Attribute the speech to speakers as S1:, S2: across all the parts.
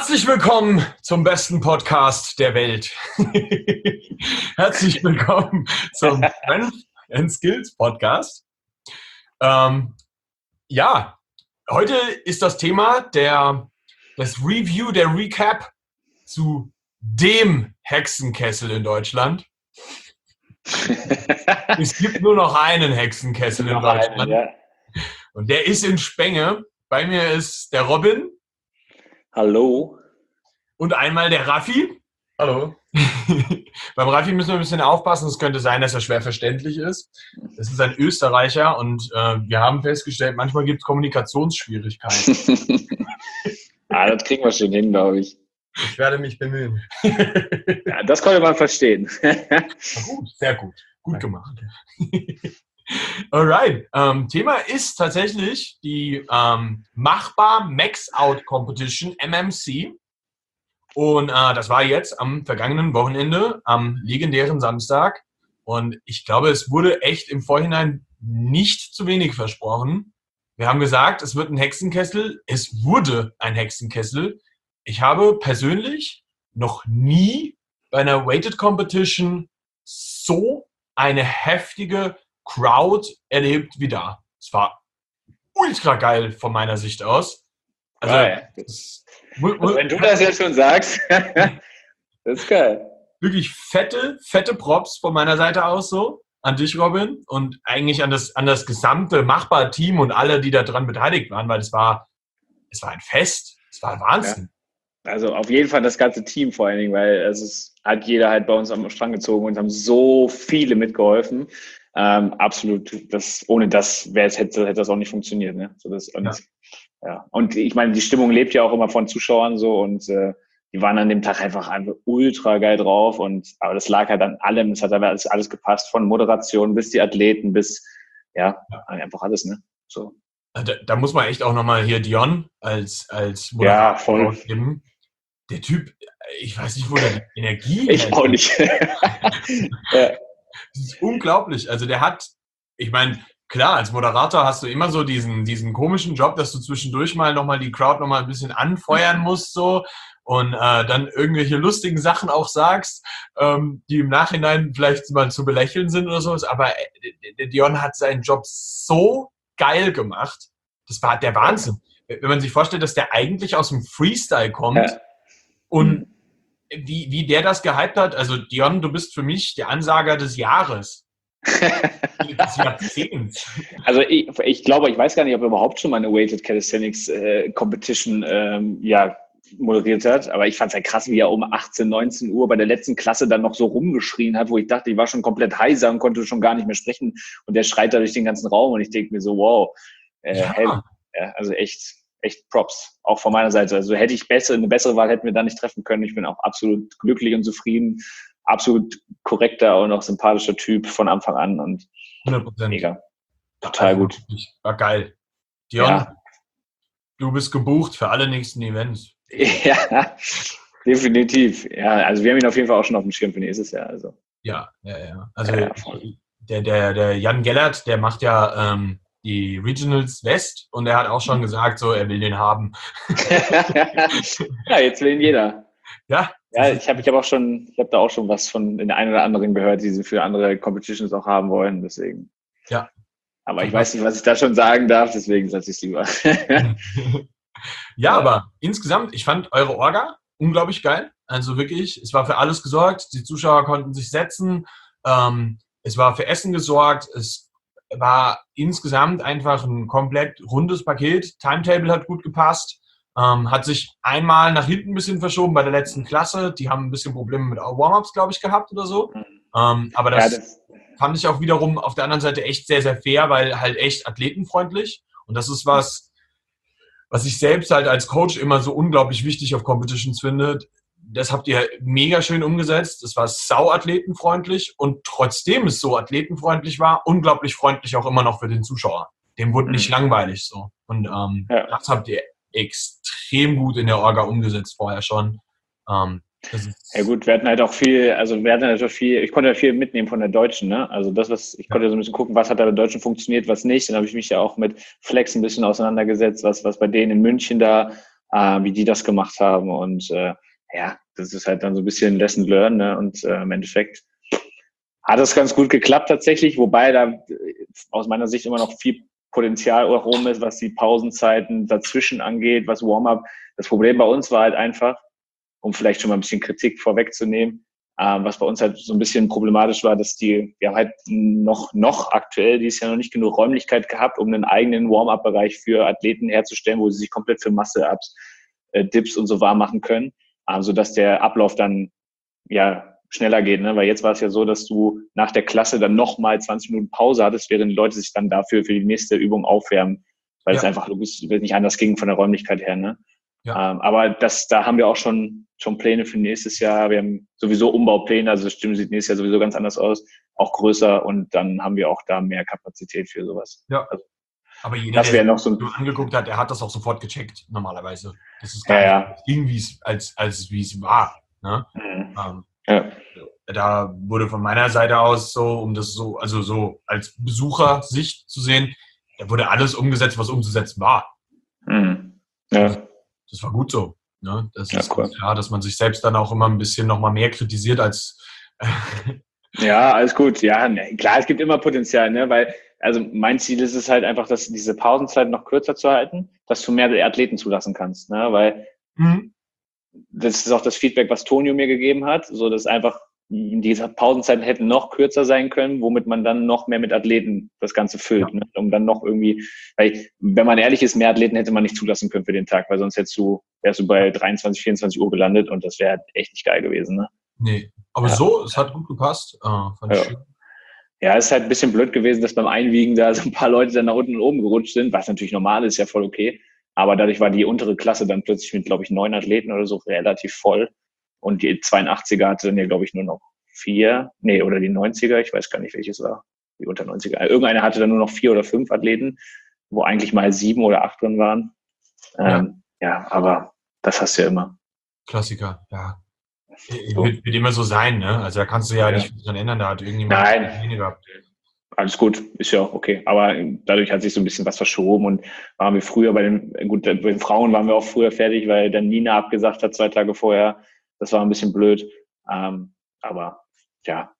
S1: Herzlich willkommen zum besten Podcast der Welt. Herzlich willkommen zum Strength and Skills Podcast. Heute ist das Thema das Review, der Recap zu dem Hexenkessel in Deutschland. Es gibt nur noch einen Hexenkessel in Deutschland.
S2: Ja.
S1: Und der ist in Spenge. Bei mir ist der Robin.
S2: Hallo.
S1: Und einmal der Raffi.
S3: Hallo.
S1: Beim Raffi müssen wir ein bisschen aufpassen. Es könnte sein, dass er schwer verständlich ist. Das ist ein Österreicher und wir haben festgestellt, manchmal gibt es Kommunikationsschwierigkeiten.
S2: Das kriegen wir schon hin, glaube ich.
S3: Ich werde mich bemühen.
S2: Ja, das konnte man verstehen.
S1: Gut, sehr gut. Gut gemacht. Alright. Thema ist tatsächlich die Machbar Max Out Competition, MMC. Und das war jetzt am vergangenen Wochenende, am legendären Samstag. Und ich glaube, es wurde echt im Vorhinein nicht zu wenig versprochen. Wir haben gesagt, es wird ein Hexenkessel. Es wurde ein Hexenkessel. Ich habe persönlich noch nie bei einer Weighted Competition so eine heftige Crowd erlebt wie da. Es war ultra geil von meiner Sicht aus. Also,
S2: wenn du das jetzt schon sagst, das ist geil.
S1: Wirklich fette Props von meiner Seite aus so, an dich, Robin, und eigentlich an das gesamte Machbar-Team und alle, die da dran beteiligt waren, weil es war ein Fest. Es war Wahnsinn.
S2: Ja. Also auf jeden Fall das ganze Team vor allen Dingen, weil hat jeder halt bei uns am Strang gezogen und haben so viele mitgeholfen. Absolut. Ohne das hätte das auch nicht funktioniert. Ne? Und ich meine, die Stimmung lebt ja auch immer von Zuschauern so und die waren an dem Tag einfach ultra geil drauf aber das lag halt an allem. Es hat aber alles gepasst, von Moderation bis die Athleten bis einfach alles. Ne? So.
S1: Da muss man echt auch nochmal hier Dion als Moderator geben. Der Typ, ich weiß nicht, wo der die Energie
S2: Ich auch nicht.
S1: Ja. Das ist unglaublich. Also der hat, ich meine, klar, als Moderator hast du immer so diesen komischen Job, dass du zwischendurch mal nochmal die Crowd nochmal ein bisschen anfeuern musst so und dann irgendwelche lustigen Sachen auch sagst, die im Nachhinein vielleicht mal zu belächeln sind oder sowas. Aber der Dion hat seinen Job so geil gemacht. Das war der Wahnsinn. Wenn man sich vorstellt, dass der eigentlich aus dem Freestyle kommt und wie der das gehypt hat. Also Dion, du bist für mich der Ansager des Jahres. Des Jahrzehnts.
S2: Also ich glaube, ich weiß gar nicht, ob er überhaupt schon mal eine Weighted Calisthenics Competition moderiert hat, aber ich fand es ja krass, wie er um 18, 19 Uhr bei der letzten Klasse dann noch so rumgeschrien hat, wo ich dachte, ich war schon komplett heiser und konnte schon gar nicht mehr sprechen und der schreit da durch den ganzen Raum und ich denke mir so, wow, also echt Props, auch von meiner Seite. Also hätte ich eine bessere Wahl hätten wir da nicht treffen können. Ich bin auch absolut glücklich und zufrieden, absolut korrekter und auch sympathischer Typ von Anfang an und
S1: 100%.
S2: Mega. Total gut.
S1: War geil. Dion, du bist gebucht für alle nächsten Events.
S2: Ja, definitiv. Ja, also wir haben ihn auf jeden Fall auch schon auf dem Schirm für nächstes Jahr. Also.
S1: Ja. Also der Jan Gellert, der macht ja die Regionals West und er hat auch schon gesagt, so er will den haben.
S2: Ja, jetzt will ihn jeder.
S1: Ja.
S2: Ja, ich habe da auch schon was von den einen oder anderen gehört, die sie für andere Competitions auch haben wollen, deswegen.
S1: Ja.
S2: Aber ich weiß nicht, was ich da schon sagen darf, deswegen sage ich es lieber.
S1: Ja, aber insgesamt, ich fand eure Orga unglaublich geil. Also wirklich, es war für alles gesorgt. Die Zuschauer konnten sich setzen. Es war für Essen gesorgt. Es war insgesamt einfach ein komplett rundes Paket. Timetable hat gut gepasst. Hat sich einmal nach hinten ein bisschen verschoben bei der letzten Klasse. Die haben ein bisschen Probleme mit Warm-Ups, glaube ich, gehabt oder so. Aber das fand ich auch wiederum auf der anderen Seite echt sehr, sehr fair, weil halt echt athletenfreundlich. Und das ist was ich selbst halt als Coach immer so unglaublich wichtig auf Competitions finde. Das habt ihr mega schön umgesetzt. Das war sau athletenfreundlich und trotzdem es so athletenfreundlich war, unglaublich freundlich auch immer noch für den Zuschauer. Dem wurde nicht langweilig so. Und das habt ihr extrem gut in der Orga umgesetzt vorher schon.
S2: Ja gut, wir hatten halt auch ich konnte ja viel mitnehmen von der Deutschen, ne? Also ich konnte so ein bisschen gucken, was hat da bei der Deutschen funktioniert, was nicht. Dann habe ich mich ja auch mit Flex ein bisschen auseinandergesetzt, was bei denen in München da wie die das gemacht haben. Und ja, das ist halt dann so ein bisschen Lesson Learned, ne? Und im Endeffekt hat es ganz gut geklappt tatsächlich, wobei da aus meiner Sicht immer noch viel Potenzial auch rum ist, was die Pausenzeiten dazwischen angeht, was Warm-up. Das Problem bei uns war halt einfach, um vielleicht schon mal ein bisschen Kritik vorwegzunehmen, was bei uns halt so ein bisschen problematisch war, dass wir haben halt noch aktuell dieses Jahr noch nicht genug Räumlichkeit gehabt, um einen eigenen Warm-up-Bereich für Athleten herzustellen, wo sie sich komplett für Masse-Ups, Dips und so warm machen können, sodass der Ablauf dann ja schneller geht, ne? Weil jetzt war es ja so, dass du nach der Klasse dann nochmal 20 Minuten Pause hattest, während die Leute sich dann dafür für die nächste Übung aufwärmen, weil es einfach logisch nicht anders ging von der Räumlichkeit her, ne?
S1: Ja.
S2: Aber da haben wir auch schon Pläne für nächstes Jahr. Wir haben sowieso Umbaupläne, also das Gym sieht nächstes Jahr sowieso ganz anders aus, auch größer, und dann haben wir auch da mehr Kapazität für sowas.
S1: Ja.
S2: Also,
S1: aber jeder,
S2: der
S1: noch
S2: so
S1: angeguckt hat, der hat das auch sofort gecheckt, normalerweise. Das ist
S2: gar
S1: nicht irgendwie, als wie es war. Ne? Da wurde von meiner Seite aus so, um das so, also so als Besuchersicht zu sehen, da wurde alles umgesetzt, was umzusetzen war. Das war gut so. Ne? Das ist cool. Klar, dass man sich selbst dann auch immer ein bisschen noch mal mehr kritisiert als
S2: ja, alles gut. Ja, klar, es gibt immer Potenzial, ne? Weil, also mein Ziel ist es halt einfach, dass diese Pausenzeit noch kürzer zu halten, dass du mehr Athleten zulassen kannst, ne? Weil das ist auch das Feedback, was Tonio mir gegeben hat, so dass einfach diese Pausenzeiten hätten noch kürzer sein können, womit man dann noch mehr mit Athleten das Ganze füllt, ne? Um dann noch irgendwie, weil, wenn man ehrlich ist, mehr Athleten hätte man nicht zulassen können für den Tag, weil sonst wärst du bei 23, 24 Uhr gelandet, und das wäre echt nicht geil gewesen, ne?
S1: Nee, aber so, es hat gut gepasst. Fand ich schön.
S2: Ja, es ist halt ein bisschen blöd gewesen, dass beim Einwiegen da so ein paar Leute dann nach unten und oben gerutscht sind, was natürlich normal ist, ja voll okay. Aber dadurch war die untere Klasse dann plötzlich mit, glaube ich, 9 Athleten oder so relativ voll. Und die 82er hatte dann ja, glaube ich, nur noch 4. Nee, oder die 90er, ich weiß gar nicht, welches war. Die unter 90er. Irgendeiner hatte dann nur noch 4 oder 5 Athleten, wo eigentlich mal 7 oder 8 drin waren. Ja, aber das hast du ja immer.
S1: Klassiker, ja. Wird immer so sein, ne? Also da kannst du ja nicht dran ändern, da hat irgendjemand
S2: weniger. Alles gut, ist ja auch okay. Aber dadurch hat sich so ein bisschen was verschoben, und waren wir früher bei den Frauen waren wir auch früher fertig, weil dann Nina abgesagt hat 2 Tage vorher. Das war ein bisschen blöd. Aber ja.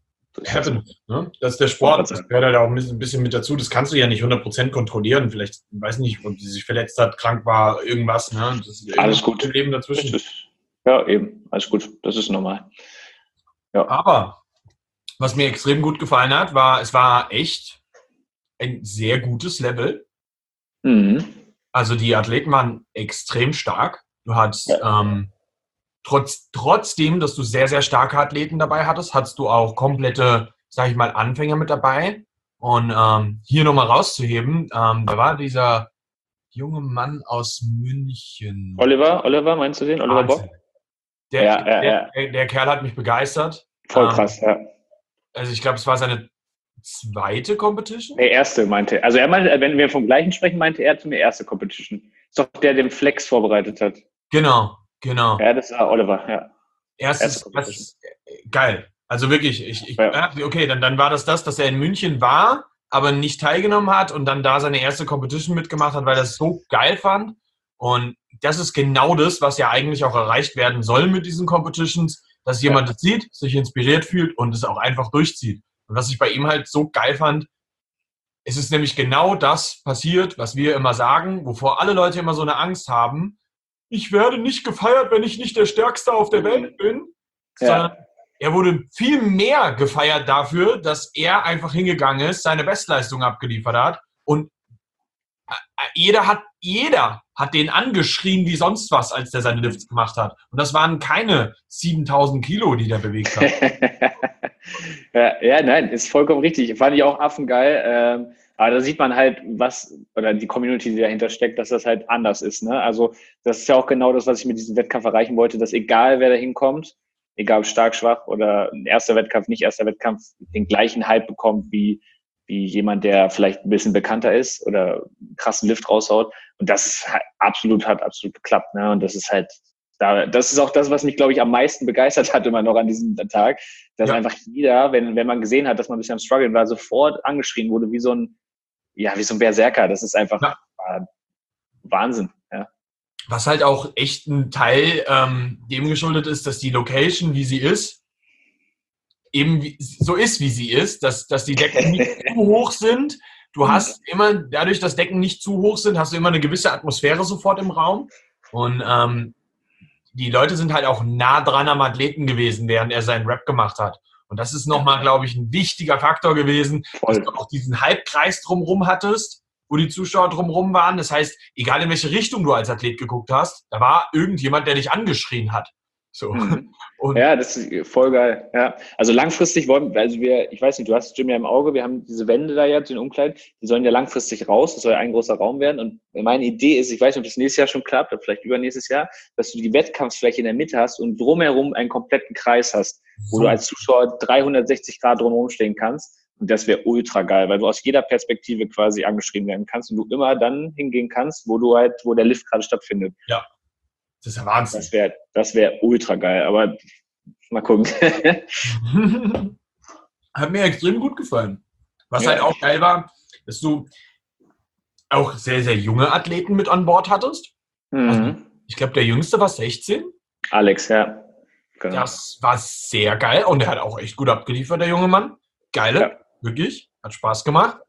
S1: Ne? Das ist der Sport, das gehört halt auch ein bisschen mit dazu. Das kannst du ja nicht 100% kontrollieren. Vielleicht, weiß nicht, ob sie sich verletzt hat, krank war, irgendwas. Ne? Das ist
S2: alles gut.
S1: Im Leben dazwischen.
S2: Ja, eben. Alles gut. Das ist normal. Ja.
S1: Aber was mir extrem gut gefallen hat, es war echt ein sehr gutes Level. Also die Athleten waren extrem stark. Du hattest trotzdem, dass du sehr, sehr starke Athleten dabei hattest, hattest du auch komplette, sag ich mal, Anfänger mit dabei. Und hier nochmal rauszuheben, da war dieser junge Mann aus München.
S2: Oliver, meinst du den? Oliver Bock?
S1: Der Kerl hat mich begeistert.
S2: Voll krass, ja.
S1: Also ich glaube, es war seine zweite Competition?
S2: Der erste meinte. Also er meinte, wenn wir vom gleichen sprechen, meinte er zu mir erste Competition. Ist doch der, den Flex vorbereitet hat.
S1: Genau.
S2: Ja, das war Oliver, ja.
S1: Erstes geil. Also wirklich, okay, dann war das, dass er in München war, aber nicht teilgenommen hat und dann da seine erste Competition mitgemacht hat, weil er es so geil fand. Und das ist genau das, was ja eigentlich auch erreicht werden soll mit diesen Competitions, dass jemand das sieht, sich inspiriert fühlt und es auch einfach durchzieht. Und was ich bei ihm halt so geil fand, es ist nämlich genau das passiert, was wir immer sagen, wovor alle Leute immer so eine Angst haben. Ich werde nicht gefeiert, wenn ich nicht der Stärkste auf der Welt bin, sondern er wurde viel mehr gefeiert dafür, dass er einfach hingegangen ist, seine Bestleistung abgeliefert hat, und jeder hat den angeschrien wie sonst was, als der seine Lifts gemacht hat. Und das waren keine 7000 Kilo, die der bewegt hat.
S2: Nein, ist vollkommen richtig. Fand ich auch affengeil. Aber da sieht man halt, oder die Community, die dahinter steckt, dass das halt anders ist. Ne? Also das ist ja auch genau das, was ich mit diesem Wettkampf erreichen wollte, dass egal wer da hinkommt, egal ob stark, schwach oder erster Wettkampf, nicht erster Wettkampf, den gleichen Hype bekommt wie jemand, der vielleicht ein bisschen bekannter ist oder einen krassen Lift raushaut. Und das ist halt hat absolut geklappt. Ne? Und das ist halt, das ist auch das, was mich, glaube ich, am meisten begeistert hat immer noch an diesem Tag, dass einfach jeder, wenn man gesehen hat, dass man ein bisschen am Struggeln war, sofort angeschrien wurde, wie so ein Berserker. Das ist einfach Wahnsinn. Ja.
S1: Was halt auch echt ein Teil dem geschuldet ist, dass die Location, wie sie ist, eben so ist, wie sie ist, dass die Decken nicht zu hoch sind. Du hast immer, dadurch, dass Decken nicht zu hoch sind, hast du immer eine gewisse Atmosphäre sofort im Raum. Und die Leute sind halt auch nah dran am Athleten gewesen, während er seinen Rap gemacht hat. Und das ist nochmal, glaube ich, ein wichtiger Faktor gewesen, dass du auch diesen Halbkreis drumherum hattest, wo die Zuschauer drumherum waren. Das heißt, egal in welche Richtung du als Athlet geguckt hast, da war irgendjemand, der dich angeschrien hat. So.
S2: Und ja, das ist voll geil. Ja. Also langfristig wollen ich weiß nicht, du hast das Gym ja im Auge, wir haben diese Wände da jetzt, den Umkleiden, die sollen ja langfristig raus, das soll ja ein großer Raum werden. Und meine Idee ist, ich weiß nicht, ob das nächstes Jahr schon klappt, oder vielleicht übernächstes Jahr, dass du die Wettkampfsfläche in der Mitte hast und drumherum einen kompletten Kreis hast, wo du als Zuschauer 360 Grad drumherum stehen kannst. Und das wäre ultra geil, weil du aus jeder Perspektive quasi angeschrieben werden kannst und du immer dann hingehen kannst, wo der Lift gerade stattfindet.
S1: Ja. Das ist ja Wahnsinn.
S2: Das wär ultra geil, aber mal gucken.
S1: Hat mir extrem gut gefallen. Was halt auch geil war, dass du auch sehr, sehr junge Athleten mit an Bord hattest. Also, ich glaube, der Jüngste war 16. Alex, ja. Genau. Das war sehr geil und er hat auch echt gut abgeliefert, der junge Mann. Geile, wirklich. Hat Spaß gemacht.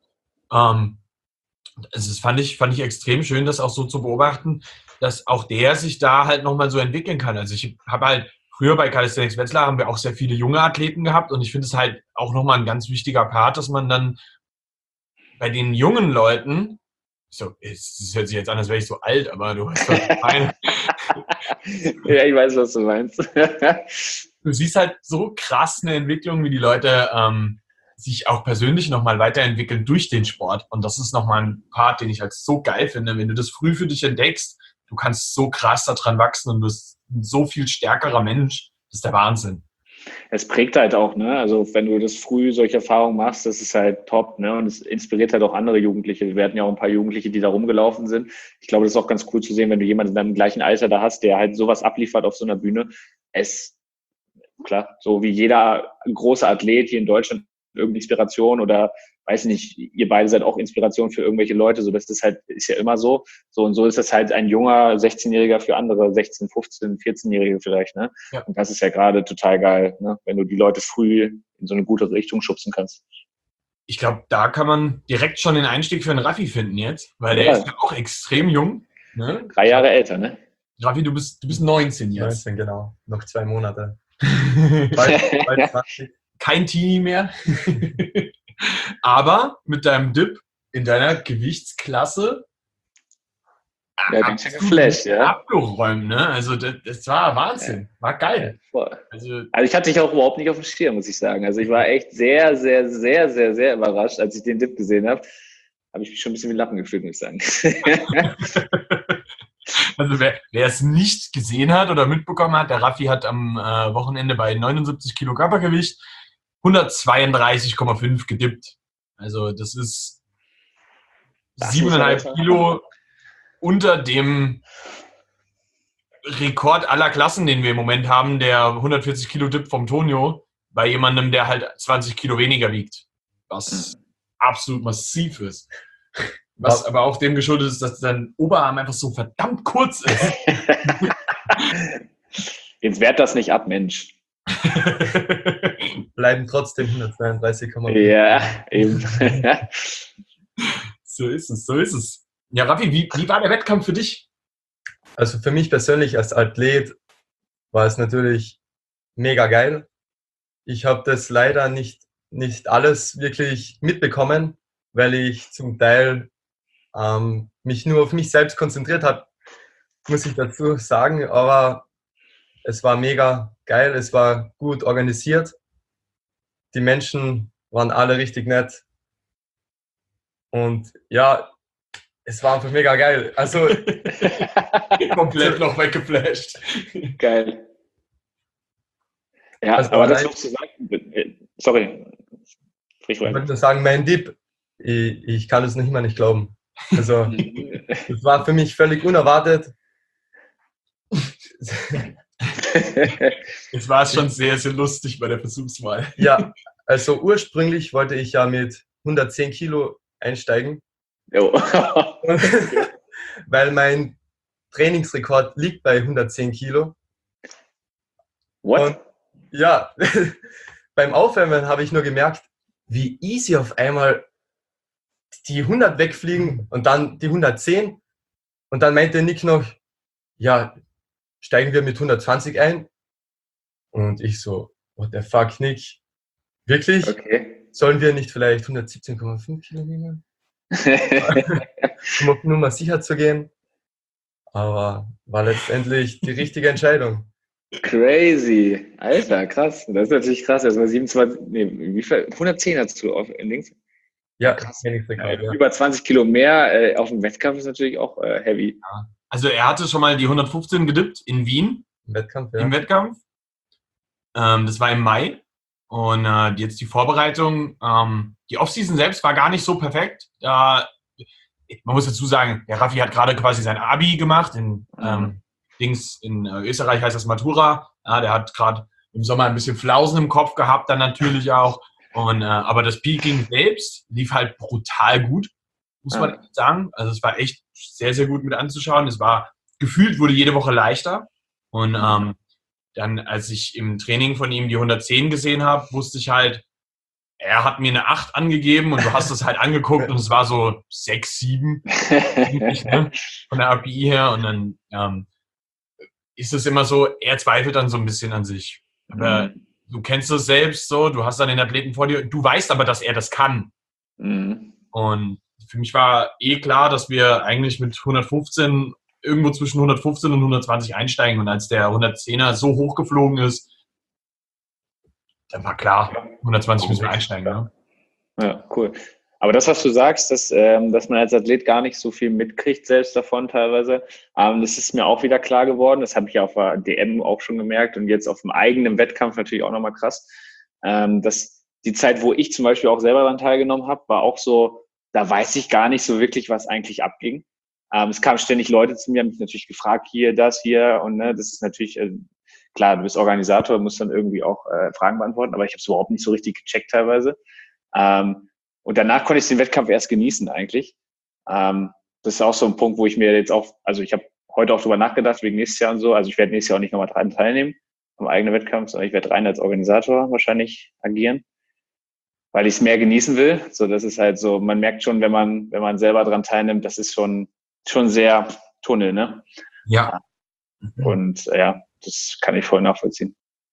S1: Das fand ich extrem schön, das auch so zu beobachten, dass auch der sich da halt nochmal so entwickeln kann. Also ich habe halt früher bei Calisthenics Wetzlar haben wir auch sehr viele junge Athleten gehabt und ich finde es halt auch nochmal ein ganz wichtiger Part, dass man dann bei den jungen Leuten, es hört sich jetzt an, als wäre ich so alt, aber du hast doch keine.
S2: Ja, ich weiß, was du meinst.
S1: Du siehst halt so krass eine Entwicklung, wie die Leute sich auch persönlich nochmal weiterentwickeln durch den Sport. Und das ist nochmal ein Part, den ich halt so geil finde. Wenn du das früh für dich entdeckst, du kannst so krass daran wachsen und du bist ein so viel stärkerer Mensch. Das ist der Wahnsinn.
S2: Es prägt halt auch, ne? Also wenn du das früh solche Erfahrungen machst, das ist halt top, ne? Und es inspiriert halt auch andere Jugendliche. Wir hatten ja auch ein paar Jugendliche, die da rumgelaufen sind. Ich glaube, das ist auch ganz cool zu sehen, wenn du jemanden in deinem gleichen Alter da hast, der halt sowas abliefert auf so einer Bühne. Klar, so wie jeder große Athlet hier in Deutschland irgendeine Inspiration oder weiß nicht, ihr beide seid auch Inspiration für irgendwelche Leute, so das ist halt, ist ja immer so. So und so ist das halt ein junger 16-Jähriger für andere 16, 15, 14-Jährige vielleicht, ne? Ja. Und das ist ja gerade total geil, ne? Wenn du die Leute früh in so eine gute Richtung schubsen kannst.
S1: Ich glaube, da kann man direkt schon den Einstieg für einen Raffi finden jetzt, weil der ist ja auch extrem jung. Ne?
S2: 3 Jahre älter, ne?
S1: Raffi, du bist 19 jetzt.
S3: 19, genau. Noch 2 Monate.
S1: Bald 20. Kein Teenie mehr. Aber mit deinem Dip in deiner Gewichtsklasse
S2: geflasht,
S1: abgeräumt, ne? Also das war Wahnsinn. War geil.
S2: Also ich hatte dich auch überhaupt nicht auf dem Schirm, muss ich sagen. Also ich war echt sehr, sehr, sehr, sehr, sehr überrascht, als ich den Dip gesehen habe. Habe ich mich schon ein bisschen mit Lachen gefühlt, muss ich sagen.
S1: Also wer es nicht gesehen hat oder mitbekommen hat, der Raffi hat am Wochenende bei 79 Kilo Körpergewicht 132,5 gedippt. Also das ist 7,5 Kilo unter dem Rekord aller Klassen, den wir im Moment haben, der 140 Kilo Dip vom Tonio, bei jemandem, der halt 20 Kilo weniger wiegt. Was absolut massiv ist. Was aber auch dem geschuldet ist, dass dein Oberarm einfach so verdammt kurz ist.
S2: Jetzt wehrt das nicht ab, Mensch.
S3: Bleiben trotzdem 132,5.
S2: Ja, eben.
S1: So ist es. Ja, Raffi, wie war der Wettkampf für dich?
S3: Also für mich persönlich als Athlet war es natürlich mega geil. Ich habe das leider nicht alles wirklich mitbekommen, weil ich zum Teil mich nur auf mich selbst konzentriert habe, muss ich dazu sagen. Aber es war mega geil, es war gut organisiert. Die Menschen waren alle richtig nett. Und ja, es war einfach mega geil. Also
S1: komplett noch weggeflasht.
S2: Geil. Ja, also, aber das noch zu sagen. Sorry.
S3: Ich wollte nur sagen, mein Dip, ich kann es nicht mehr nicht glauben. Also, das war für mich völlig unerwartet.
S1: Jetzt war es schon sehr, sehr lustig bei der Versuchswahl.
S3: Ja, also ursprünglich wollte ich ja mit 110 Kilo einsteigen.
S2: Jo.
S3: Weil mein Trainingsrekord liegt bei 110 Kilo.
S2: What?
S3: Und ja, beim Aufwärmen habe ich nur gemerkt, wie easy auf einmal die 100 wegfliegen und dann die 110. Und dann meinte Nick noch, ja, steigen wir mit 120 ein? Und ich so, what the fuck, Nick? Wirklich?
S2: Okay.
S3: Sollen wir nicht vielleicht 117,5 Kilo nehmen? Um auf Nummer sicher zu gehen. Aber war letztendlich die richtige Entscheidung.
S2: Crazy. Alter, krass. Das ist natürlich krass. Erstmal 27, nee, wie viel? 110 hast du auf links.
S3: Ja,
S2: Krass.
S3: Trainingsrekord, ja.
S2: Über 20 Kilo mehr auf dem Wettkampf ist natürlich auch heavy.
S1: Also er hatte schon mal die 115 gedippt in Wien
S3: Im Wettkampf, ja.
S1: im Wettkampf. Das war im Mai. Und jetzt die Vorbereitung. Die Offseason selbst war gar nicht so perfekt. Man muss dazu sagen, der Raffi hat gerade quasi sein Abi gemacht. In Österreich heißt das Matura. Ja, der hat gerade im Sommer ein bisschen Flausen im Kopf gehabt, dann natürlich auch. Und, aber das Peaking selbst lief halt brutal gut, muss man echt sagen. Also es war echt sehr, sehr gut mit anzuschauen. Es war gefühlt, wurde jede Woche leichter. Und dann, als ich im Training von ihm die 110 gesehen habe, wusste ich halt, er hat mir eine 8 angegeben und du hast es halt angeguckt und es war so 6, 7 ne, von der API her. Und dann ist es immer so, er zweifelt dann so ein bisschen an sich. Aber du kennst es selbst so, du hast dann den Athleten vor dir, du weißt aber, dass er das kann. Und für mich war klar, dass wir eigentlich mit 115 irgendwo zwischen 115 und 120 einsteigen. Und als der 110er so hochgeflogen ist, dann war klar, 120 müssen wir einsteigen. Ne?
S2: Ja, cool. Aber das, was du sagst, dass man als Athlet gar nicht so viel mitkriegt, selbst davon teilweise, das ist mir auch wieder klar geworden. Das habe ich auf der DM auch schon gemerkt und jetzt auf dem eigenen Wettkampf natürlich auch nochmal krass. Dass die Zeit, wo ich zum Beispiel auch selber daran teilgenommen habe, war auch so, da weiß ich gar nicht so wirklich, was eigentlich abging. Es kamen ständig Leute zu mir, haben mich natürlich gefragt, hier, das, hier und ne, das ist natürlich, klar, du bist Organisator, musst dann irgendwie auch Fragen beantworten, aber ich habe es überhaupt nicht so richtig gecheckt teilweise. Und danach konnte ich den Wettkampf erst genießen eigentlich. Das ist auch so ein Punkt, wo ich mir jetzt auch, also ich habe heute auch drüber nachgedacht, wegen nächstes Jahr und so, also ich werde nächstes Jahr auch nicht nochmal dran teilnehmen am eigenen Wettkampf, sondern ich werde rein als Organisator wahrscheinlich agieren, weil ich es mehr genießen will. So, das ist halt so, man merkt schon, wenn man selber dran teilnimmt, das ist schon sehr Tunnel, ne?
S1: Ja.
S2: Und ja, das kann ich voll nachvollziehen.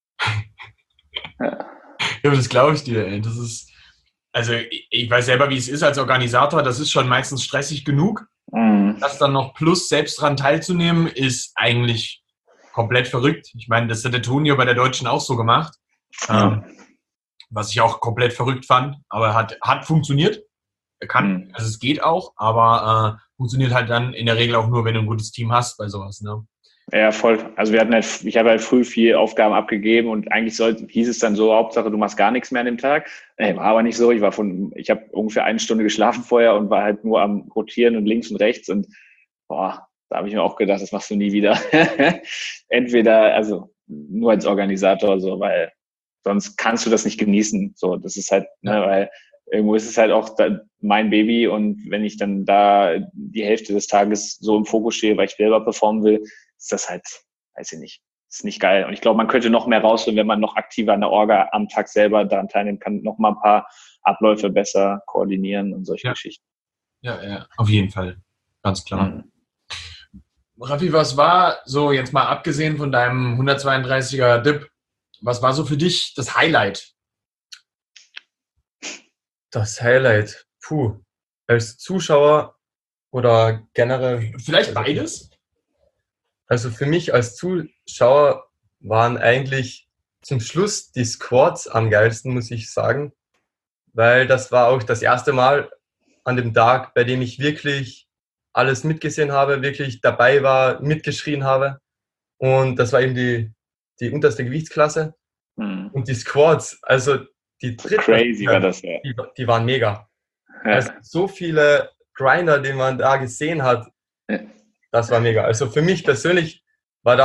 S1: Ja, das glaube ich dir, ey. Das ist, also ich weiß selber, wie es ist als Organisator, das ist schon meistens stressig genug. Das dann noch plus selbst dran teilzunehmen, ist eigentlich komplett verrückt. Ich meine, das hat der Tonio bei der Deutschen auch so gemacht, was ich auch komplett verrückt fand, aber hat funktioniert. Also es geht auch, aber funktioniert halt dann in der Regel auch nur, wenn du ein gutes Team hast bei sowas, ne?
S2: Ja, voll. Also ich habe halt früh viel Aufgaben abgegeben und eigentlich hieß es dann so, Hauptsache du machst gar nichts mehr an dem Tag. War aber nicht so. Ich habe ungefähr 1 Stunde geschlafen vorher und war halt nur am Rotieren und links und rechts und da habe ich mir auch gedacht, das machst du nie wieder. Entweder, also nur als Organisator, so, weil sonst kannst du das nicht genießen. So, das ist halt, ne, weil irgendwo ist es halt auch mein Baby und wenn ich dann da die Hälfte des Tages so im Fokus stehe, weil ich selber performen will, ist das halt, weiß ich nicht, ist nicht geil. Und ich glaube, man könnte noch mehr rausholen, wenn man noch aktiver an der Orga am Tag selber daran teilnehmen kann, noch mal ein paar Abläufe besser koordinieren und solche Geschichten.
S1: Ja, auf jeden Fall. Ganz klar. Raffi, was war so, jetzt mal abgesehen von deinem 132er Dip, was war so für dich das Highlight?
S3: Das Highlight, als Zuschauer oder generell?
S1: Vielleicht beides?
S3: Also für mich als Zuschauer waren eigentlich zum Schluss die Squats am geilsten, muss ich sagen, weil das war auch das erste Mal an dem Tag, bei dem ich wirklich alles mitgesehen habe, wirklich dabei war, mitgeschrien habe und das war eben die unterste Gewichtsklasse und die Squats, also die dritte,
S2: crazy war das, ja.
S3: Die waren mega. Ja. Also so viele Grinder, die man da gesehen hat, das war mega. Also für mich persönlich waren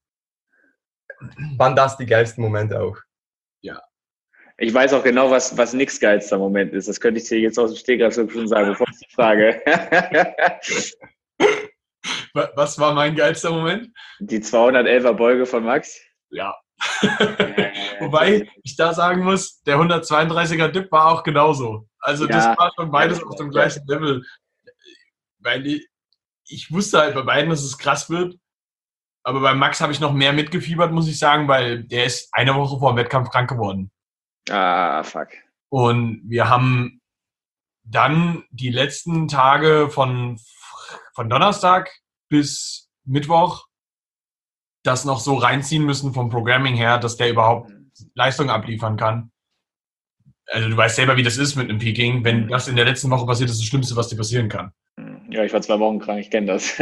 S3: das die geilsten Momente auch.
S2: Ja. Ich weiß auch genau, was Nicks geilster Moment ist. Das könnte ich dir jetzt aus dem Stegreif schon sagen, bevor ich die frage.
S1: Was war mein geilster Moment?
S2: Die 211er Beuge von Max.
S1: Ja. Wobei ich da sagen muss, der 132er Dip war auch genauso. Also das
S2: Ja,
S1: war schon beides
S2: ja,
S1: auf dem
S2: ja.
S1: gleichen Level. Weil ich wusste halt bei beiden, dass es krass wird. Aber bei Max habe ich noch mehr mitgefiebert, muss ich sagen, weil der ist eine Woche vor dem Wettkampf krank geworden.
S2: Ah, fuck.
S1: Und wir haben dann die letzten Tage von Donnerstag bis Mittwoch das noch so reinziehen müssen vom Programming her, dass der überhaupt Leistung abliefern kann. Also du weißt selber, wie das ist mit einem Peaking. Wenn das in der letzten Woche passiert, ist das Schlimmste, was dir passieren kann.
S2: Ja, ich war 2 Wochen krank, ich kenne das.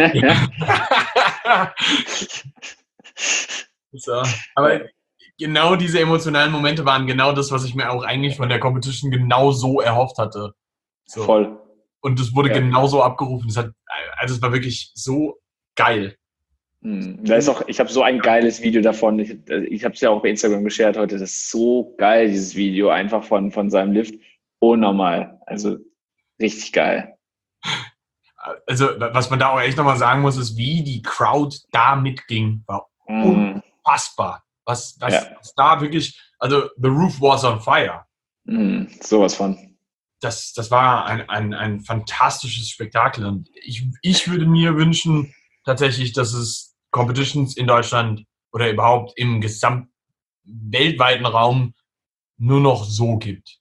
S1: So. Aber genau diese emotionalen Momente waren genau das, was ich mir auch eigentlich von der Competition genau so erhofft hatte. So.
S2: Voll.
S1: Und das wurde genauso abgerufen. Also es war wirklich so geil.
S2: Da ist auch, ich habe so ein geiles Video davon. Ich habe es ja auch bei Instagram geshared heute. Das ist so geil, dieses Video, einfach von seinem Lift. Unnormal. Also richtig geil.
S1: Also, was man da auch echt nochmal sagen muss, ist, wie die Crowd da mitging. War unfassbar. Was da wirklich, also the roof was on fire.
S2: Sowas von.
S1: Das war ein fantastisches Spektakel. Und ich würde mir wünschen, tatsächlich, dass es Competitions in Deutschland oder überhaupt im gesamten weltweiten Raum nur noch so gibt.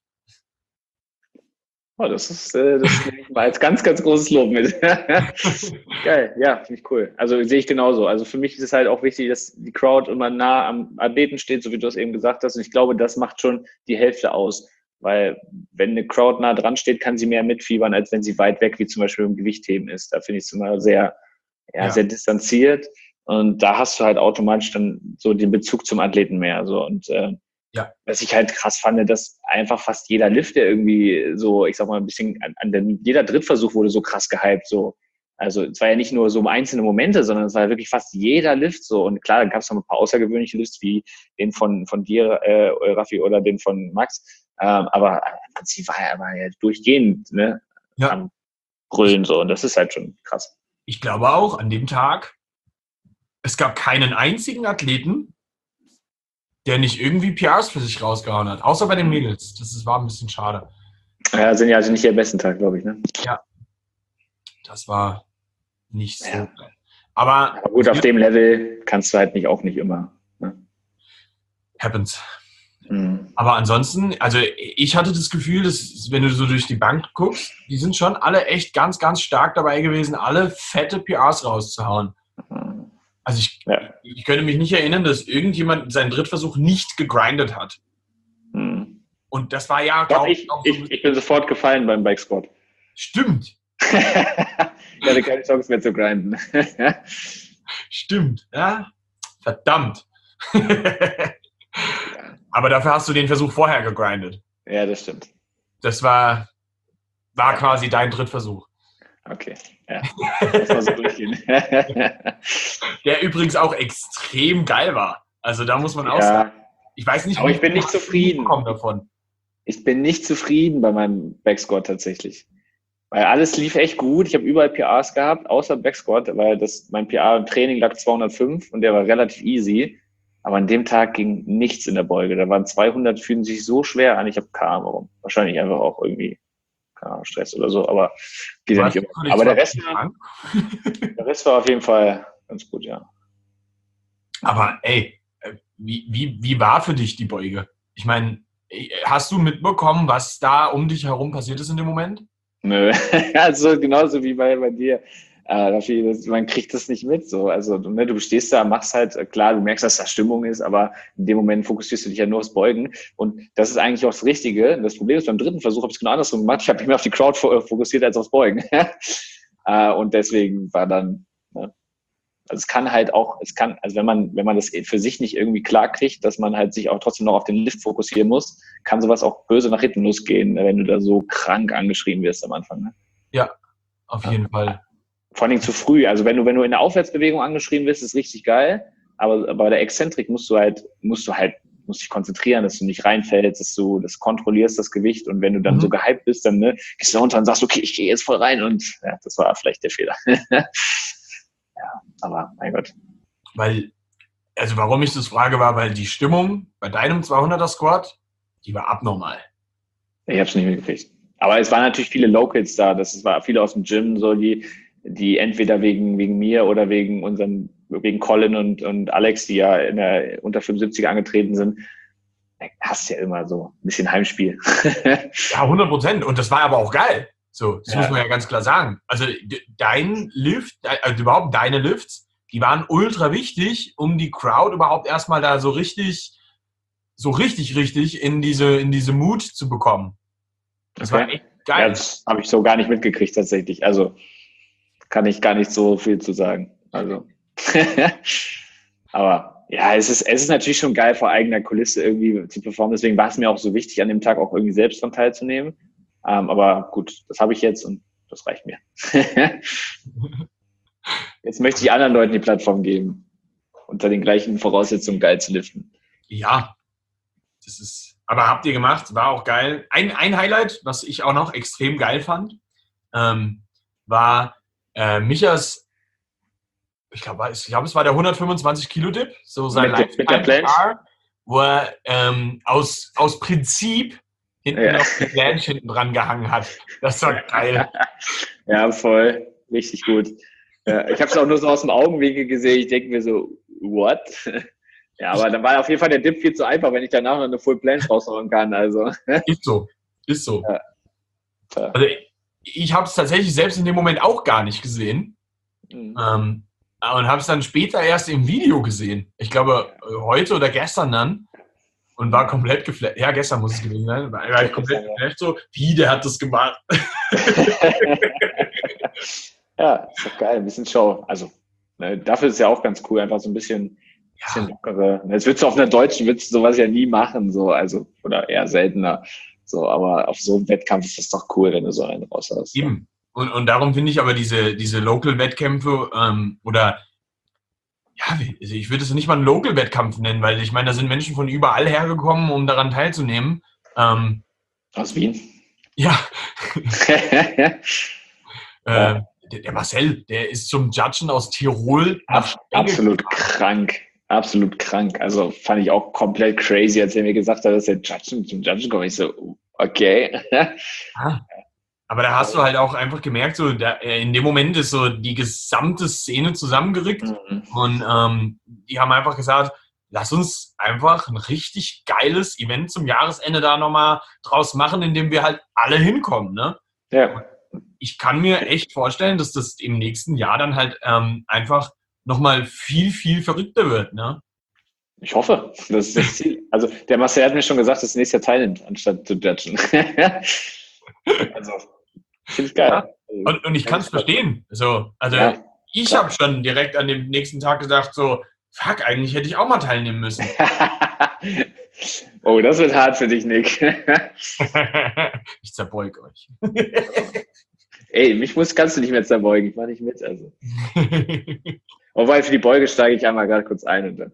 S2: Oh, das nehme ich mal als ganz, ganz großes Lob mit. Geil, ja, finde ich cool. Also sehe ich genauso. Also für mich ist es halt auch wichtig, dass die Crowd immer nah am Athleten steht, so wie du es eben gesagt hast. Und ich glaube, das macht schon die Hälfte aus. Weil wenn eine Crowd nah dran steht, kann sie mehr mitfiebern, als wenn sie weit weg, wie zum Beispiel im Gewichtheben ist. Da finde ich es immer sehr distanziert. Und da hast du halt automatisch dann so den Bezug zum Athleten mehr. So. Und was ich halt krass fand, dass einfach fast jeder Lift, der irgendwie so, ich sag mal, ein bisschen jeder Drittversuch wurde so krass gehypt. So. Also es war ja nicht nur so einzelne Momente, sondern es war ja wirklich fast jeder Lift so. Und klar, dann gab es noch ein paar außergewöhnliche Lifts, wie den von dir, Raffi, oder den von Max. Aber im Prinzip war ja durchgehend am Brüllen so. Und das ist halt schon krass.
S1: Ich glaube auch, an dem Tag, es gab keinen einzigen Athleten, der nicht irgendwie PRs für sich rausgehauen hat. Außer bei den Mädels. Das war ein bisschen schade.
S2: Ja, sind ja also nicht ihr besten Tag, glaube ich, ne?
S1: Ja. Das war nicht so geil. Aber
S2: gut, auf dem Level kannst du halt auch nicht immer. Ne?
S1: Happens. Aber ansonsten, also ich hatte das Gefühl, dass, wenn du so durch die Bank guckst, die sind schon alle echt ganz, ganz stark dabei gewesen, alle fette PRs rauszuhauen. Also ich könnte mich nicht erinnern, dass irgendjemand seinen Drittversuch nicht gegrindet hat. Und das war ja...
S2: Doch, ich bin sofort gefallen beim Bike Squat.
S1: Stimmt.
S2: Ich hatte keine Chance mehr zu grinden.
S1: Stimmt, ja. Verdammt. Aber dafür hast du den Versuch vorher gegrindet.
S2: Ja, das stimmt.
S1: Das war quasi dein Drittversuch.
S2: Okay, ja. Lass mal so durchgehen.
S1: Der übrigens auch extrem geil war. Also da muss man auch sagen. Ich weiß nicht,
S2: aber ich bin nicht zufrieden.
S1: Davon.
S2: Ich bin nicht zufrieden bei meinem Backsquat tatsächlich. Weil alles lief echt gut. Ich habe überall PRs gehabt, außer Backsquat, weil mein PR im Training lag 205 und der war relativ easy. Aber an dem Tag ging nichts in der Beuge. Da waren 200, fühlen sich so schwer an. Ich habe keine Ahnung warum. Wahrscheinlich einfach auch irgendwie Stress oder so. Aber geht ja nicht immer. Aber der Rest war auf jeden Fall ganz gut, ja.
S1: Aber ey, wie war für dich die Beuge? Ich meine, hast du mitbekommen, was da um dich herum passiert ist in dem Moment?
S2: Nö, also genauso wie bei dir. Man kriegt das nicht mit. So. Also du stehst da, machst halt, klar, du merkst, dass da Stimmung ist, aber in dem Moment fokussierst du dich ja nur aufs Beugen. Und das ist eigentlich auch das Richtige. Das Problem ist, beim dritten Versuch habe ich es genau andersrum gemacht. Ich habe mich mehr auf die Crowd fokussiert als aufs Beugen. Und deswegen war dann, also also wenn man das für sich nicht irgendwie klar kriegt, dass man halt sich auch trotzdem noch auf den Lift fokussieren muss, kann sowas auch böse nach hinten losgehen, wenn du da so krank angeschrien wirst am Anfang. Ne?
S1: Ja, auf jeden Fall.
S2: Vor allem zu früh. Also wenn du in der Aufwärtsbewegung angeschrien wirst, ist richtig geil. Aber bei der Exzentrik musst du dich konzentrieren, dass du nicht reinfällst, dass du das kontrollierst, das Gewicht. Und wenn du dann so gehypt bist, dann gehst du runter und sagst, okay, ich gehe jetzt voll rein. Und das war vielleicht der Fehler. Ja. Aber mein Gott.
S1: Also warum ich das frage, war, weil die Stimmung bei deinem 200er Squad, die war abnormal.
S2: Ich habe es nicht mitgekriegt. Aber es waren natürlich viele Locals da. Das war viele aus dem Gym, so die entweder wegen mir oder wegen Colin und Alex, die ja in der unter 75 angetreten sind. Hast ja immer so ein bisschen Heimspiel.
S1: Ja, 100%. Und das war aber auch geil. So, das muss man ja ganz klar sagen. Also dein Lift, also überhaupt deine Lifts, die waren ultra wichtig, um die Crowd überhaupt erstmal da so richtig in diese Mood zu bekommen. Das war echt geil.
S2: Ja, das habe ich so gar nicht mitgekriegt tatsächlich. Also kann ich gar nicht so viel zu sagen. Also, aber ja, es ist natürlich schon geil, vor eigener Kulisse irgendwie zu performen. Deswegen war es mir auch so wichtig, an dem Tag auch irgendwie selbst daran teilzunehmen. Aber gut, das habe ich jetzt und das reicht mir. Jetzt möchte ich anderen Leuten die Plattform geben, unter den gleichen Voraussetzungen geil zu liften.
S1: Ja, aber habt ihr gemacht, war auch geil. Ein Highlight, was ich auch noch extrem geil fand, war Michas, ich glaube, es war der 125-Kilo-Dip, so sein
S2: Lifestyle,
S1: wo er aus Prinzip hinten noch die Planche hinten dran gehangen hat. Das war geil.
S2: Ja, voll. Richtig gut. Ja, ich habe es auch nur so aus dem Augenwinkel gesehen. Ich denke mir so, what? Ja, aber dann war auf jeden Fall der Dip viel zu einfach, wenn ich danach noch eine Full Planche raushauen kann. Also.
S1: Ist so. Ja. Also ich habe es tatsächlich selbst in dem Moment auch gar nicht gesehen. Und habe es dann später erst im Video gesehen. Ich glaube, heute oder gestern dann. Und war komplett geflasht. Ja, gestern muss es gewesen sein. War ich komplett geflasht so, wie, der hat das gemacht.
S2: Ja, ist doch geil. Ein bisschen Show. Also, dafür ist es ja auch ganz cool. Einfach so ein bisschen lockere. Jetzt würdest du auf einer Deutschen sowas ja nie machen. So, also, oder eher seltener. So, aber auf so einem Wettkampf ist das doch cool, wenn du so einen raus hast.
S1: Eben. Und darum finde ich aber diese Local-Wettkämpfe oder ja, also ich würde es nicht mal einen Local-Wettkampf nennen, weil ich meine, da sind Menschen von überall hergekommen, um daran teilzunehmen.
S2: Aus Wien?
S1: Ja. Der Marcel, der ist zum Judgen aus Tirol.
S2: Absolut krank. Absolut krank. Also fand ich auch komplett crazy, als er mir gesagt hat, dass er zum Judgen kommt. Ich so, okay.
S1: Aber da hast du halt auch einfach gemerkt, so in dem Moment ist so die gesamte Szene zusammengerückt und die haben einfach gesagt, lass uns einfach ein richtig geiles Event zum Jahresende da nochmal draus machen, indem wir halt alle hinkommen, ne?
S2: Ja.
S1: Ich kann mir echt vorstellen, dass das im nächsten Jahr dann halt einfach nochmal viel, viel verrückter wird, ne?
S2: Ich hoffe, das ist das Ziel. Also der Marcel hat mir schon gesagt, dass er nächstes Jahr teilnimmt, anstatt zu judgen. Also finde ich geil.
S1: Ja. Und ich kann es verstehen. Also ich habe schon direkt an dem nächsten Tag gedacht, so, fuck, eigentlich hätte ich auch mal teilnehmen müssen.
S2: Oh, das wird hart für dich, Nick.
S1: Ich zerbeuge euch.
S2: Ey, kannst du nicht mehr zerbeugen. Ich mache nicht mit. Also. Wobei, für die Beuge steige ich einmal gerade kurz ein und dann.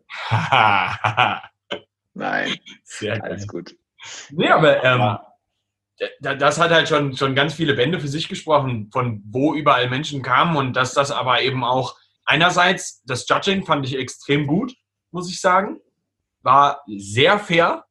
S2: Nein,
S1: sehr
S2: alles gut.
S1: Nee, aber das hat halt schon ganz viele Bände für sich gesprochen, von wo überall Menschen kamen und dass das aber eben auch einerseits, das Judging fand ich extrem gut, muss ich sagen. War sehr fair.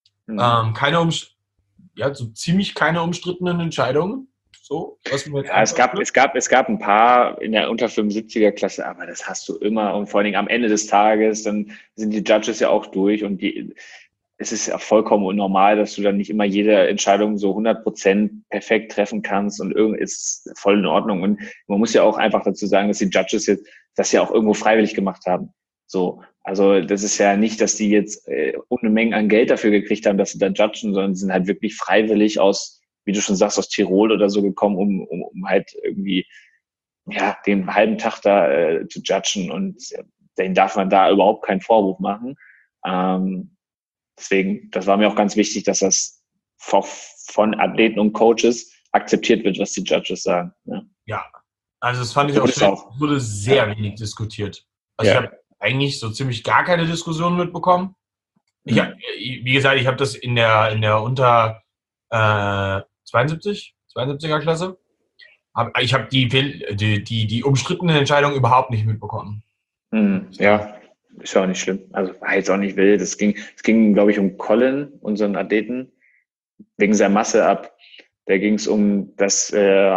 S1: So ziemlich keine umstrittenen Entscheidungen. So,
S2: ja, es gab ein paar in der unter 75er Klasse, aber das hast du immer und vor allen Dingen am Ende des Tages, dann sind die Judges ja auch durch und es ist ja vollkommen normal, dass du dann nicht immer jede Entscheidung so 100% perfekt treffen kannst und ist voll in Ordnung. Und man muss ja auch einfach dazu sagen, dass die Judges jetzt das ja auch irgendwo freiwillig gemacht haben. So, also das ist ja nicht, dass die jetzt Unmengen an Geld dafür gekriegt haben, dass sie dann judgen, sondern sie sind halt wirklich freiwillig aus, wie du schon sagst, aus Tirol oder so gekommen, um halt irgendwie den halben Tag da zu judgen und denen darf man da überhaupt keinen Vorwurf machen. Deswegen, das war mir auch ganz wichtig, dass das von Athleten und Coaches akzeptiert wird, was die Judges sagen.
S1: Ja, also das fand ich auch schön. Es wurde sehr wenig diskutiert. Also ich habe eigentlich so ziemlich gar keine Diskussion mitbekommen. Wie gesagt, ich habe das in der unter 72er Klasse. Ich habe die umstrittene Entscheidung überhaupt nicht mitbekommen.
S2: Ja, ist ja auch nicht schlimm. Also war jetzt auch nicht wild. Es ging, glaube ich, um Colin, unseren Athleten, wegen seiner Masse ab. Da ging es um das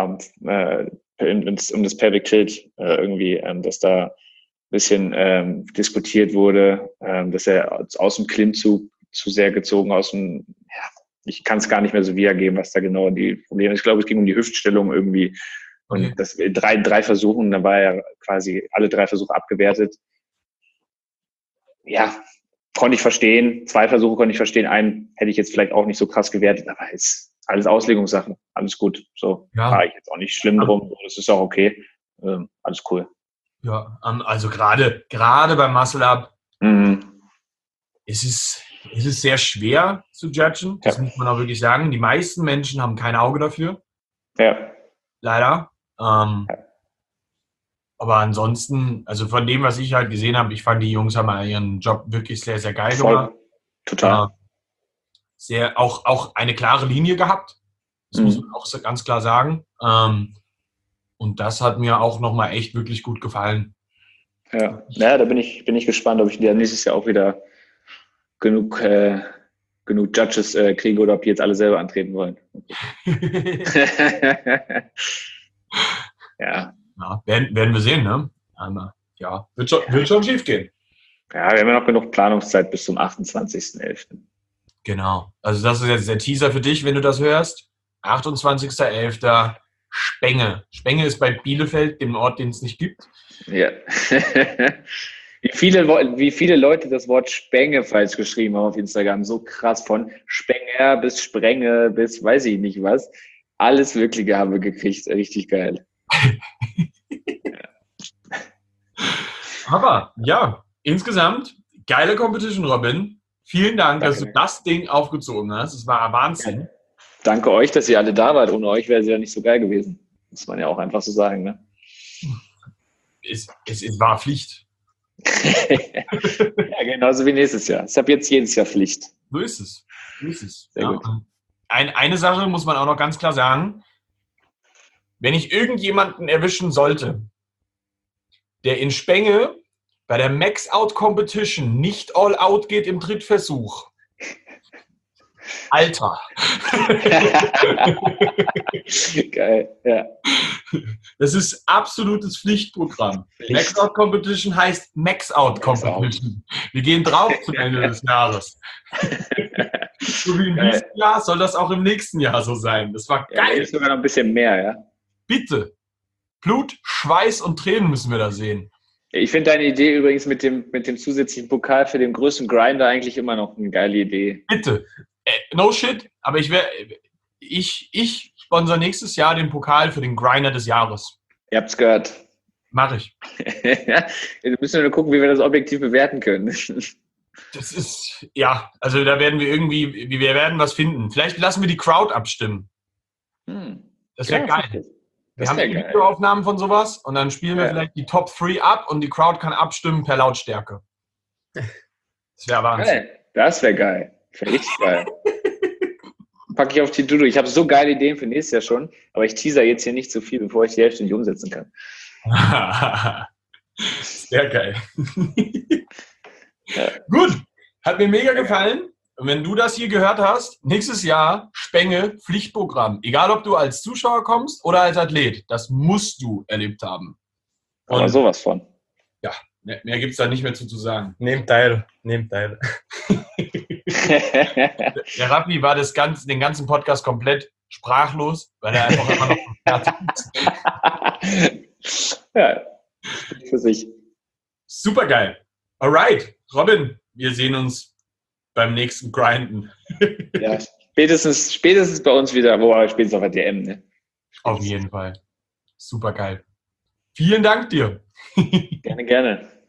S2: Pelvic Tilt irgendwie, dass da ein bisschen diskutiert wurde, dass er aus dem Klimmzug zu sehr gezogen ich kann es gar nicht mehr so wiedergeben, was da genau die Probleme ist. Ich glaube, es ging um die Hüftstellung irgendwie. Und
S1: Okay.
S2: das drei Versuchen, dann war er quasi alle 3 Versuche abgewertet. Ja, konnte ich verstehen. 2 Versuche konnte ich verstehen. Einen hätte ich jetzt vielleicht auch nicht so krass gewertet, aber ist alles Auslegungssache. Alles gut. So war ich jetzt auch nicht schlimm drum. Das ist auch okay. Alles cool.
S1: Ja, also gerade beim Muscle-Up ist es sehr schwer zu judgen. Das muss man auch wirklich sagen. Die meisten Menschen haben kein Auge dafür.
S2: Ja.
S1: Leider. Aber ansonsten, also von dem, was ich halt gesehen habe, ich fand, die Jungs haben ihren Job wirklich sehr, sehr geil gemacht.
S2: Total.
S1: Auch eine klare Linie gehabt. Das muss man auch so ganz klar sagen. Und das hat mir auch nochmal echt wirklich gut gefallen.
S2: Ja, da bin ich gespannt, ob ich nächstes Jahr auch wieder genug Judges kriege oder ob die jetzt alle selber antreten wollen. Ja.
S1: Werden wir sehen, ne? Ja, wird schon schief gehen.
S2: Ja, wir haben ja noch genug Planungszeit bis zum 28.11.
S1: Genau. Also das ist jetzt der Teaser für dich, wenn du das hörst. 28.11. Spenge. Spenge ist bei Bielefeld, dem Ort, den es nicht gibt.
S2: Ja. Wie viele Leute das Wort Spenge falsch geschrieben haben auf Instagram. So krass, von Spenger bis Sprenge bis weiß ich nicht was. Alles Wirkliche haben wir gekriegt. Richtig geil.
S1: Aber ja, insgesamt geile Competition, Robin. Vielen Dank, dass du das Ding aufgezogen hast. Es war Wahnsinn.
S2: Ja. Danke euch, dass ihr alle da wart. Ohne euch wäre es ja nicht so geil gewesen. Muss man ja auch einfach so sagen, ne?
S1: Es war Pflicht.
S2: Ja, genauso wie nächstes Jahr. Ich habe jetzt jedes Jahr Pflicht.
S1: So ist es.
S2: Sehr gut.
S1: Eine Sache muss man auch noch ganz klar sagen. Wenn ich irgendjemanden erwischen sollte, der in Spenge bei der Max-Out Competition nicht all out geht im Drittversuch. Alter.
S2: Geil, ja.
S1: Das ist absolutes Pflichtprogramm. Max-Out Competition heißt Max-Out Competition. Wir gehen drauf zum Ende des Jahres. So wie in diesem Jahr soll das auch im nächsten Jahr so sein. Das war geil.
S2: Ist sogar noch ein bisschen mehr, ja.
S1: Bitte. Blut, Schweiß und Tränen müssen wir da sehen.
S2: Ich finde deine Idee übrigens mit dem zusätzlichen Pokal für den größten Grinder eigentlich immer noch eine geile Idee.
S1: Bitte. No shit, aber ich sponsor nächstes Jahr den Pokal für den Grinder des Jahres.
S2: Ihr habt's gehört.
S1: Mach ich.
S2: Wir müssen nur gucken, wie wir das objektiv bewerten können.
S1: Das ist, ja, also da werden wir werden was finden. Vielleicht lassen wir die Crowd abstimmen. Das wäre geil. Wir haben Videoaufnahmen von sowas und dann spielen wir vielleicht die Top 3 ab und die Crowd kann abstimmen per Lautstärke. Das wäre Wahnsinn.
S2: Das wäre geil. Richtig geil. Packe ich auf die To-Do. Ich habe so geile Ideen für nächstes Jahr schon, aber ich teaser jetzt hier nicht so viel, bevor ich die Hälfte nicht umsetzen kann.
S1: Sehr geil. Gut, hat mir mega gefallen. Und wenn du das hier gehört hast, nächstes Jahr Spenge Pflichtprogramm. Egal, ob du als Zuschauer kommst oder als Athlet. Das musst du erlebt haben.
S2: Und aber sowas von.
S1: Ja, mehr gibt es da nicht mehr zu sagen.
S3: Nehmt teil.
S1: Der Raffi war den ganzen Podcast komplett sprachlos, weil er einfach immer noch fertig ist.
S2: Ja, für sich.
S1: Super geil. Alright, Robin, wir sehen uns beim nächsten Grinden.
S2: Ja, spätestens bei uns wieder, spätestens auf der DM, ne?
S1: Auf jeden Fall. Super geil. Vielen Dank dir.
S2: Gerne, gerne.